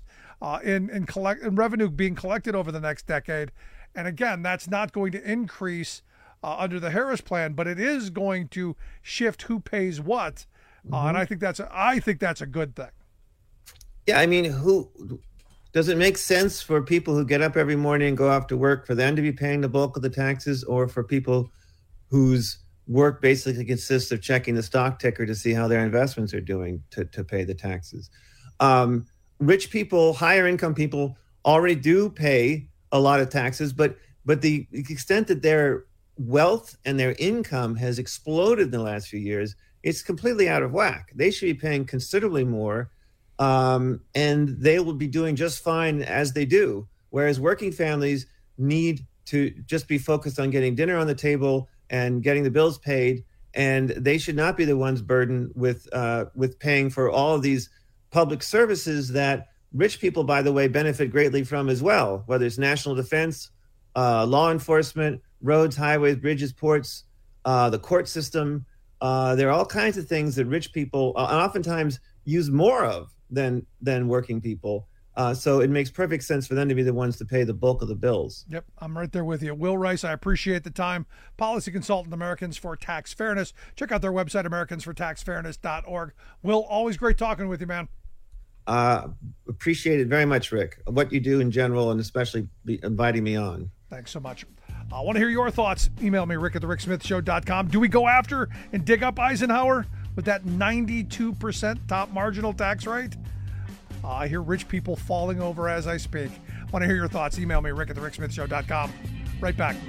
in revenue being collected over the next decade. And again, that's not going to increase under the Harris plan, but it is going to shift who pays what. And I think that's a good thing. Yeah, I mean, does it make sense for people who get up every morning and go off to work, for them to be paying the bulk of the taxes, or for people whose work basically consists of checking the stock ticker to see how their investments are doing to pay the taxes? Rich people, higher income people already do pay a lot of taxes, but the extent that their wealth and their income has exploded in the last few years, it's completely out of whack. They should be paying considerably more. and they will be doing just fine as they do. Whereas working families need to just be focused on getting dinner on the table and getting the bills paid, and they should not be the ones burdened with paying for all of these public services that rich people, by the way, benefit greatly from as well, whether it's national defense, law enforcement, roads, highways, bridges, ports, the court system. There are all kinds of things that rich people oftentimes use more of than working people. So it makes perfect sense for them to be the ones to pay the bulk of the bills. Yep, I'm right there with you. Will Rice, I appreciate the time. Policy consultant, Americans for Tax Fairness. Check out their website, americansfortaxfairness.org. Will, always great talking with you, man. Appreciate it very much, Rick, what you do in general, and especially inviting me on. Thanks so much. I want to hear your thoughts. Email me, rick@thericksmithshow.com. Do we go after and dig up Eisenhower with that 92% top marginal tax rate? I hear rich people falling over as I speak. I want to hear your thoughts. Email me, rick@thericksmithshow.com. Right back.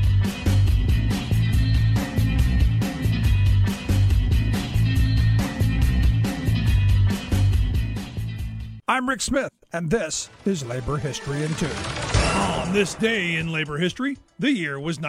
I'm Rick Smith, and this is Labor History in 2. On this day in labor history, the year was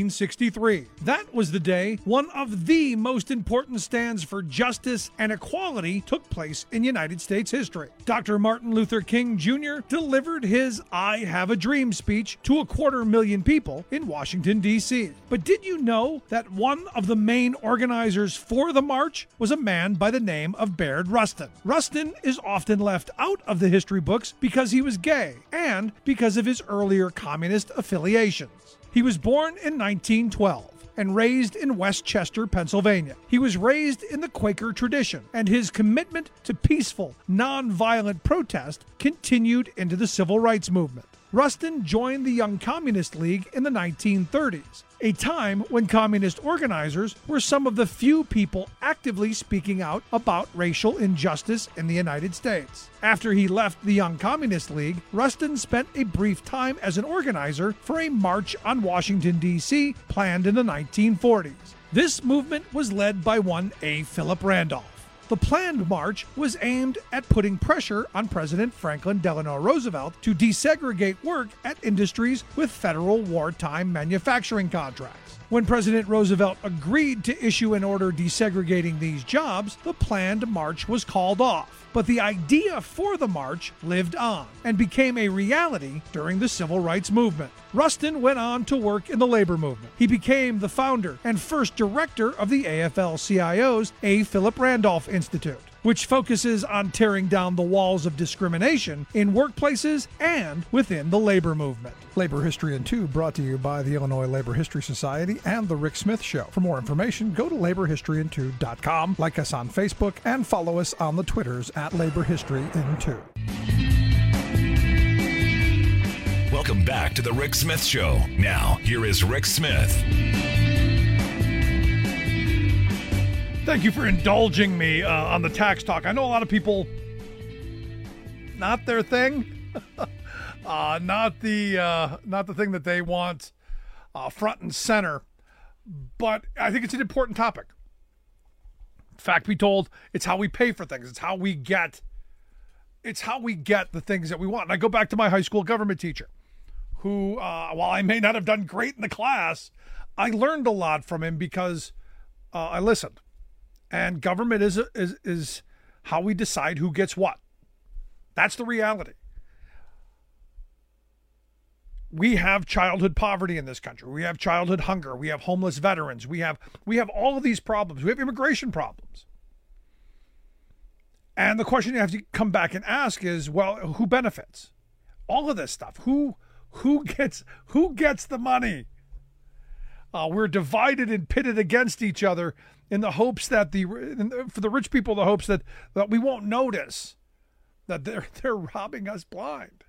1963. That was the day one of the most important stands for justice and equality took place in United States history. Dr. Martin Luther King Jr. delivered his I Have a Dream speech to 250,000 people in Washington, D.C. But did you know that one of the main organizers for the march was a man by the name of Bayard Rustin? Rustin is often left out of the history books because he was gay and because of his earlier communist affiliations. He was born in 1912 and raised in Westchester, Pennsylvania. He was raised in the Quaker tradition, and his commitment to peaceful, nonviolent protest continued into the civil rights movement. Rustin joined the Young Communist League in the 1930s, a time when communist organizers were some of the few people actively speaking out about racial injustice in the United States. After he left the Young Communist League, Rustin spent a brief time as an organizer for a march on Washington, D.C. planned in the 1940s. This movement was led by one A. Philip Randolph. The planned march was aimed at putting pressure on President Franklin Delano Roosevelt to desegregate work at industries with federal wartime manufacturing contracts. When President Roosevelt agreed to issue an order desegregating these jobs, the planned march was called off. But the idea for the march lived on and became a reality during the civil rights movement. Rustin went on to work in the labor movement. He became the founder and first director of the AFL-CIO's A. Philip Randolph Institute, which focuses on tearing down the walls of discrimination in workplaces and within the labor movement. Labor History in 2 brought to you by the Illinois Labor History Society and The Rick Smith Show. For more information, go to laborhistoryin2.com, like us on Facebook, and follow us on the Twitters at Labor History in 2. Welcome back to The Rick Smith Show. Now, here is Rick Smith. Thank you for indulging me on the tax talk. I know a lot of people, not their thing, not the thing that they want front and center. But I think it's an important topic. Fact be told, it's how we pay for things. It's how we get the things that we want. And I go back to my high school government teacher, who, while I may not have done great in the class, I learned a lot from him because I listened. And government is how we decide who gets what. That's the reality. We have childhood poverty in this country. We have childhood hunger. We have homeless veterans. We have all of these problems. We have immigration problems. And the question you have to come back and ask is, well, who benefits? All of this stuff. Who gets the money? We're divided and pitted against each other in the hopes that for the rich people, the hopes that we won't notice that they're robbing us blind.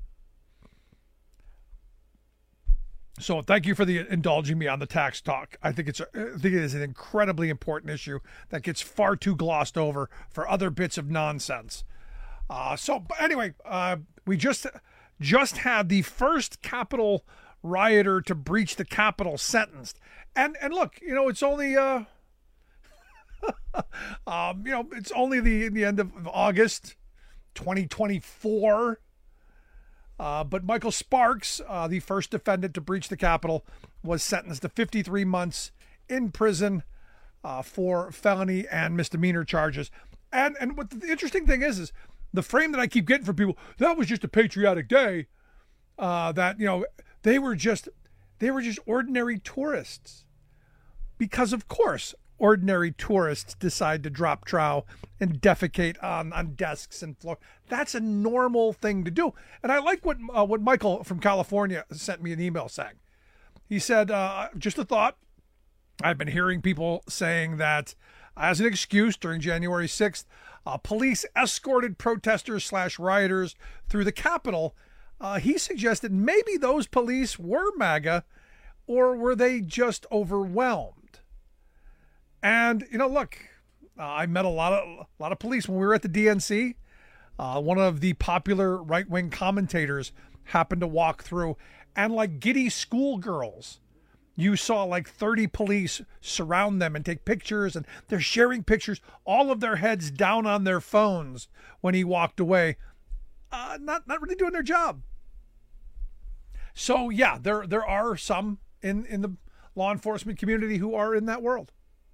So thank you for indulging me on the tax talk. I think it is an incredibly important issue that gets far too glossed over for other bits of nonsense. But anyway, we just had the first Capitol rioter to breach the Capitol sentenced, and look, it's only it's only the end of August. 2024. But Michael Sparks, the first defendant to breach the Capitol, was sentenced to 53 months in prison for felony and misdemeanor charges. And what the interesting thing is the frame that I keep getting from people, that was just a patriotic day, that, you know, they were just ordinary tourists. Because, of course, ordinary tourists decide to drop trow and defecate on desks and floor. That's a normal thing to do. And I like what Michael from California sent me an email saying. He said, just a thought. I've been hearing people saying that as an excuse during January 6th, police escorted protesters / rioters through the Capitol. He suggested maybe those police were MAGA, or were they just overwhelmed? And, you know, look, I met a lot of police when we were at the DNC. One of the popular right-wing commentators happened to walk through, and like giddy schoolgirls, you saw like 30 police surround them and take pictures, and they're sharing pictures, all of their heads down on their phones when he walked away. Not really doing their job. So, yeah, there are some in the law enforcement community who are in that world.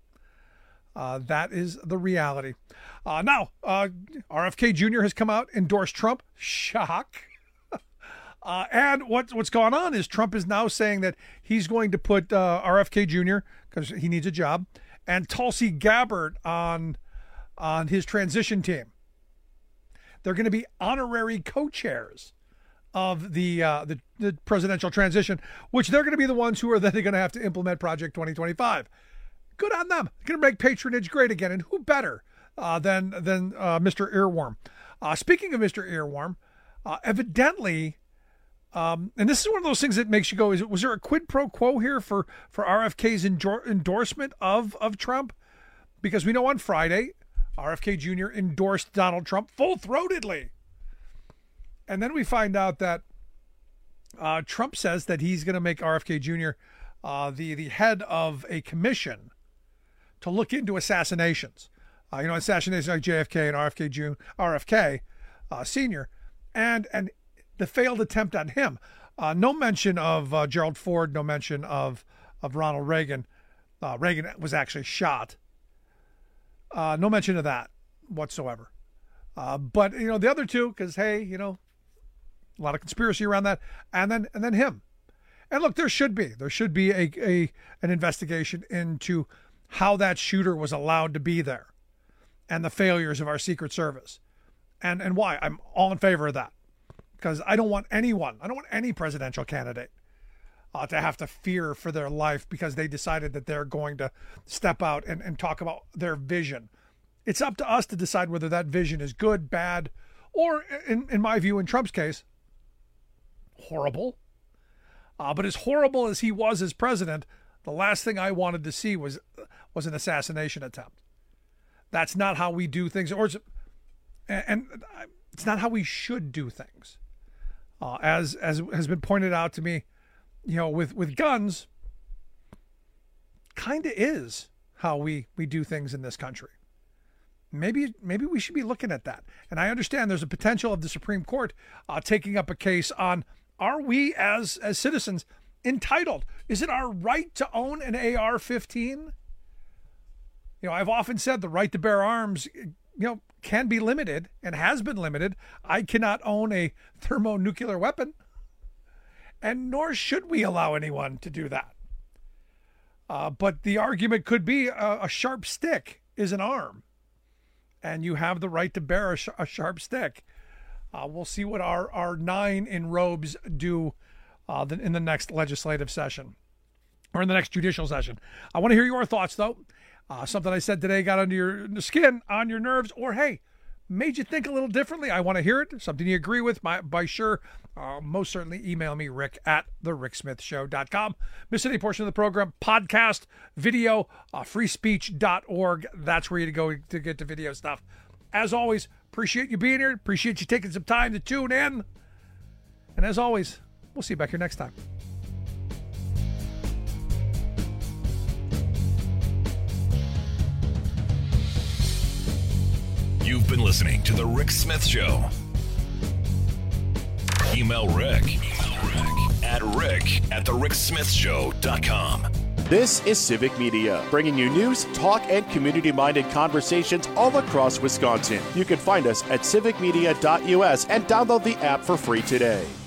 That is the reality. Now, RFK Jr. has come out, endorsed Trump. Shock. And what's gone on is Trump is now saying that he's going to put RFK Jr., because he needs a job, and Tulsi Gabbard on his transition team. They're going to be honorary co-chairs of the presidential transition, which they're going to be the ones who are then going to have to implement Project 2025. Good on them. They're going to make patronage great again. And who better than Mr. Earworm? Speaking of Mr. Earworm, evidently, and this is one of those things that makes you go, was there a quid pro quo here for RFK's endorsement of Trump? Because we know on Friday, RFK Jr. endorsed Donald Trump full-throatedly. And then we find out that Trump says that he's going to make RFK Jr. The head of a commission to look into assassinations. Assassinations like JFK and RFK Sr. and the failed attempt on him. No mention of Gerald Ford, no mention of Ronald Reagan. Reagan was actually shot. No mention of that whatsoever. But, the other two, because, hey, a lot of conspiracy around that. And then him. And look, there should be an investigation into how that shooter was allowed to be there and the failures of our Secret Service and why. I'm all in favor of that, because I don't want any presidential candidate to have to fear for their life because they decided that they're going to step out and talk about their vision. It's up to us to decide whether that vision is good, bad, or in my view, in Trump's case, horrible. But as horrible as he was as president, the last thing I wanted to see was an assassination attempt. That's not how we do things, and it's not how we should do things. As has been pointed out to me, with guns, kind of is how we do things in this country. Maybe we should be looking at that. And I understand there's a potential of the Supreme Court taking up a case on, are we as citizens entitled? Is it our right to own an AR-15? I've often said the right to bear arms, can be limited and has been limited. I cannot own a thermonuclear weapon, and nor should we allow anyone to do that. But the argument could be a sharp stick is an arm, and you have the right to bear a sharp stick. We'll see what our 9 in robes do in the next legislative session or in the next judicial session. I want to hear your thoughts, though. Something I said today got under your skin, on your nerves, or hey, made you think a little differently. I want to hear it. Something you agree with, by sure. Most certainly email me, rick@thericksmithshow.com. Miss any portion of the program, podcast, video, freespeech.org. That's where you go to get the video stuff. As always, appreciate you being here. Appreciate you taking some time to tune in. And as always, we'll see you back here next time. You've been listening to The Rick Smith Show. Email Rick at rick@thericksmithshow.com. This is Civic Media, bringing you news, talk, and community-minded conversations all across Wisconsin. You can find us at civicmedia.us and download the app for free today.